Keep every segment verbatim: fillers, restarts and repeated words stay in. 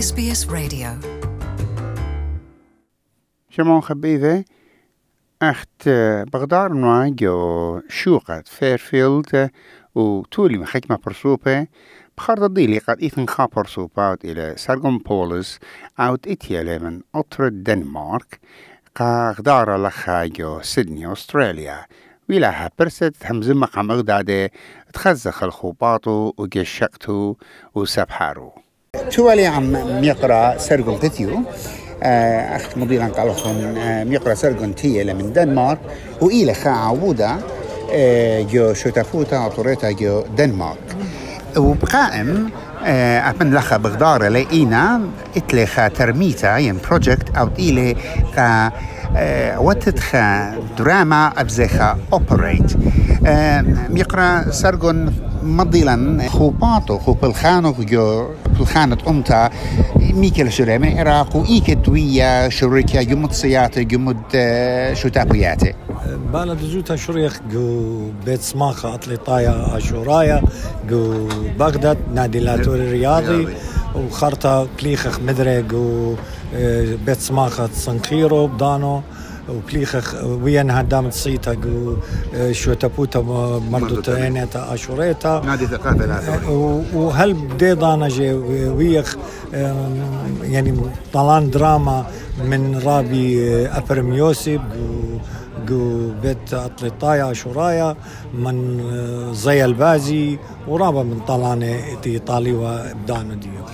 إس بي إس راديو. شمون خبيثة أخت بغدار نواجو شوقت فيرفيلد وتولي محكمة برسوبة بخارد الضيلي قد إيثن خا برسوبات إلى سارغون بولس أوت إتيالي من أطر الدنمارك قا غدار لخاجو سيدني أستراليا ويلاها برست همزمة قام أغدادة تخزخ الخوباطو وجشقتو وسبحارو توالي عم يقرأ سارغون تثيو أخت مضيران قالخون ميقرأ سرقن تيلا من دنمارك وإلى خا عوودة جو شوتافوتا أطوريتا جو دنمارك وبقائم أبن لخا بغدارة لإينا إتلي خا ترميتا ين بروجكت أو إلي خا واتتخا دراما أبزيخا أوبريت ميقرأ سرقن مضيلا خوباتو خوب الخانو جو الخانة أمتا ميكل شوري من العراق وإيكت ويا شركة جمد سياتي جمد شوتابياتي بالا دزوتا شريخ جو بيت سماخة أطليطايا أشورايا جو بغداد نادي لاتوري رياضي وخرطة كليخخ مدري جو بيت سماخة صنخيرو بدانو وكليخ وين هدام تصيتا جو شوتابوتا مردوتينيتا أشوريتا نادي ثقافة لا وهل بدي ضانا جي ويخ يعني طلان دراما من رابي أبرم يوسف جو بيت أطليطايا أشورايا من زي البازي ورابا من طلانة إيطالي وبدانو ديو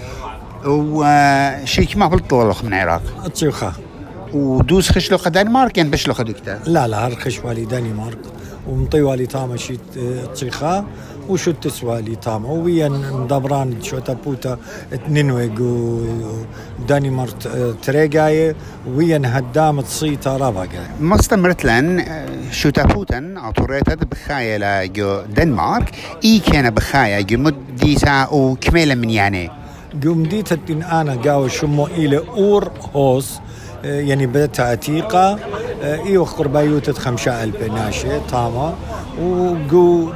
وشيك ما بلطولخ من العراق أتشيخا ودوس خشلو دنمارك يعني بشلو خدكتا لا لا هرخش والي دنمارك ومطي والي تاما شيت تشيخا وشو تسوالي تاما ويا مدبران شو تابوتا تنينوي جو دنمارك تريجاي ويا هدام تصيتا راباجا مستمرت لن شو تابوتا أطوريتا بخايا جو دنمارك إي كان بخايا جو مديتا وكميلا من يعني جو مديتا تن أنا جاو شمو إلى أور هوس يعني بدأت عتيقة إيوه قربايوتة خمسة ألف ناشئ تاما وجو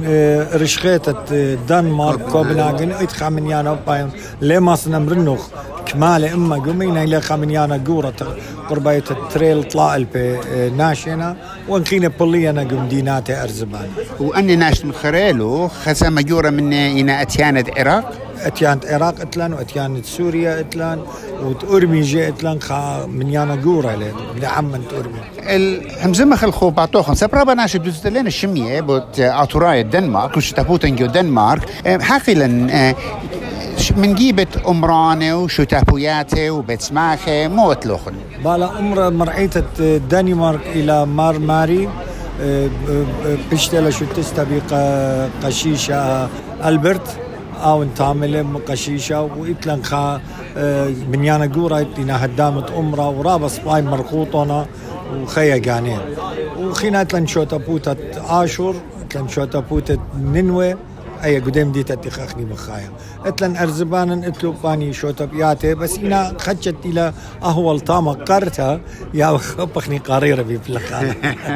رشخيتة دنمارك كوبنهاجن إتخا من يانا بايم لما سنمرنوخ كمال إما جمينا إلى خمنيانا جورة قربايوتة تريل طلع ألف ناشئنا وانخينا بوليانا جمدينات أرزبان وأني ناشط مخريلو خسام جورة من إنا أتيانة العراق أتيانة العراق إتلان وأتيانة سوريا إتلان وتأرمي جاء إتلان خا من يانا جورة لين لعمن تأرمي الهمزمة خلخو بعطوخن سبرابا ناشد دوزتلين الشمية بوت أطوراي الدنمارك وشتابوتن جو دنمارك حقيلا من جيبة أمرانة وشتابوياته وبتسماخه موت لوخن بالا أمر مرعيتة دنمارك إلى مار ماري بشتلا شو تستبيق قشيشة ألبرت أو نتعمل مقشيشة وإتلان خا بنيانا جورا إتنا هدامة أمرا ورابس باي مرخوطنا وخيا جانين وخينا إتلان شوتا بوتا عاشور إتلان شوتا بوتا ننوي أي قدام دي تتخخني بخايا إتلان أرزبانا إتلو باني شوتا بياتي بس إنا خدشت إلى أهوال طامة قارتها يا خبخني قريرة بفلخانة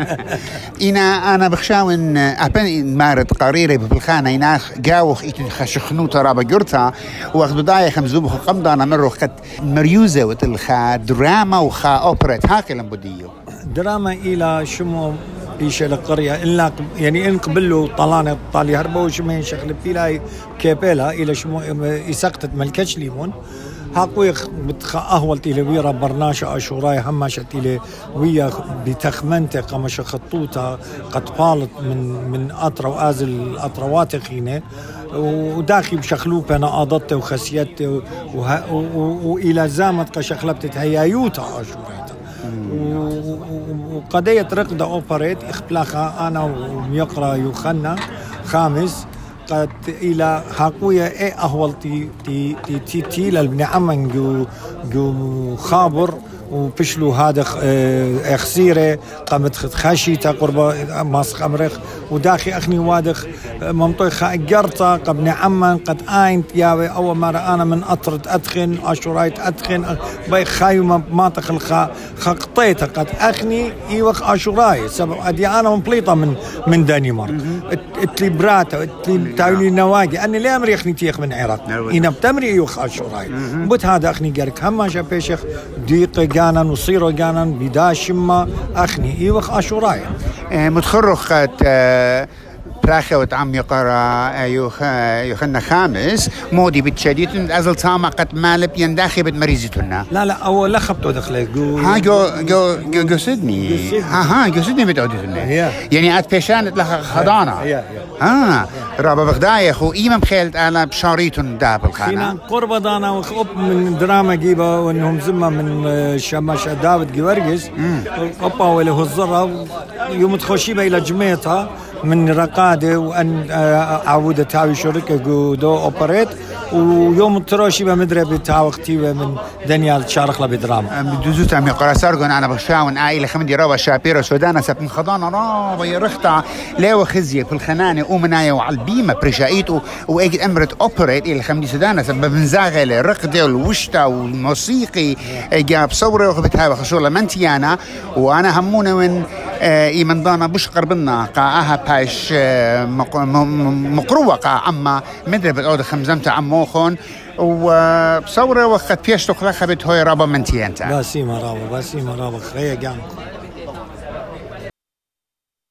إنا أنا بخشاون أبن مارد قريرة بفلخانة إنا جاوخ إتن خشخنو ترابا جرتا وقت بداية خمزوبخ قمضانا مرو خد مريوزة وتلخا دراما وخا أوبريت هاكلم بديو دراما إلى شمو بيش القرية إلا يعني إن قبلوا طلانة طالي هربوا وشمين شغل بيلاي كابيلا إلى شمو يسقطت ملكش ليمون هاقوي بتخ أهول تيلي ويرا برناشة أشوراي هماشة تيلي ويا بتخمنت قمش خطوطة قد بالت من من أطرا وآزل أطروات خينة وداخل بشخلوب أنا أضدت وخسيت وإلى زامت قشخلبت هيايوتا أشوراي وقضية رقدة أوبريت إخبلاخا أنا وميقرأ يوخنا خامس قد إلى حقوية إيه أهول تي تي تي تي تي للبني عمن جو جو خابر وبشلو هذا خسيرة قامت خاشيتا قربة ماسخ أمرخ وداخي أخني وادخ ممطوي خاقرطة قبني عمان قد آينت ياوي أول مرة أنا من أطرت أدخن أشورايت أدخن باي خايو ما تخلخا خقطيتا قد أخني إيوخ أشوراي سبب أدي أنا مبليطة من من دنمارك اتلي براتا اتلي تاولي نواجي أني ليه أمري أخني تيخ من العراق إنا بتمري إيوخ أشوراي بوت هذا أخني قارك هما شابيشخ ديق جانا وصيرو جانا بداشما أخني إيوخ أشوراي متخرخ براخة وتعم يقرأ يوخ يوخنا خامس مودي بتشديد أزل سامع قد مالب ينداخي بتمريزتنا لا لا أول لخبته دخله جو ها جو جو جو جو سيدني ها ها جو سيدني بتعودتنا يعني أت بيشان لها خضانة ها رابع بغداية خو إيمام خيلت أنا بشاريتون داب الخانة قرب دانا وخب من دراما جيبه وإنهم زمة من شماشة داود جوارجس أبا ولا هو الزرع يوم تخشيبه إلى جميتها من رقادة وأن عودة تاوي شركة دو أوبريت ويوم التراشي بمدري بتاوختي من دانيال شارخلا بدراما بدوزوت عم يقرأ سارجون أنا بخشاون عائلة خمدي رابا شابيرا سودانا سبن خضانا رابا يرخطع لاو خزية في الخنانة ومنايا وعلى البيمة برشايته وأجد أمرت أوبريت إلى خمدي سودانا سبب منزاغل الرقدة والوشتا والموسيقي جاب صورة وخبتها بخشولة منتيانا وأنا همونا من إيمان دانا بش قربنا قاعها باش مقروة قاع عما مدري بالأوضة خمزمت عموخون وبصورة وقت بيش تخلقها بتهوي رابا منتيانتا باسيما رابا باسيما رابا خيا جانك.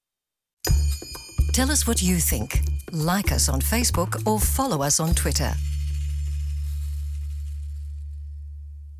Tell us what you think. Like us on Facebook or follow us on Twitter.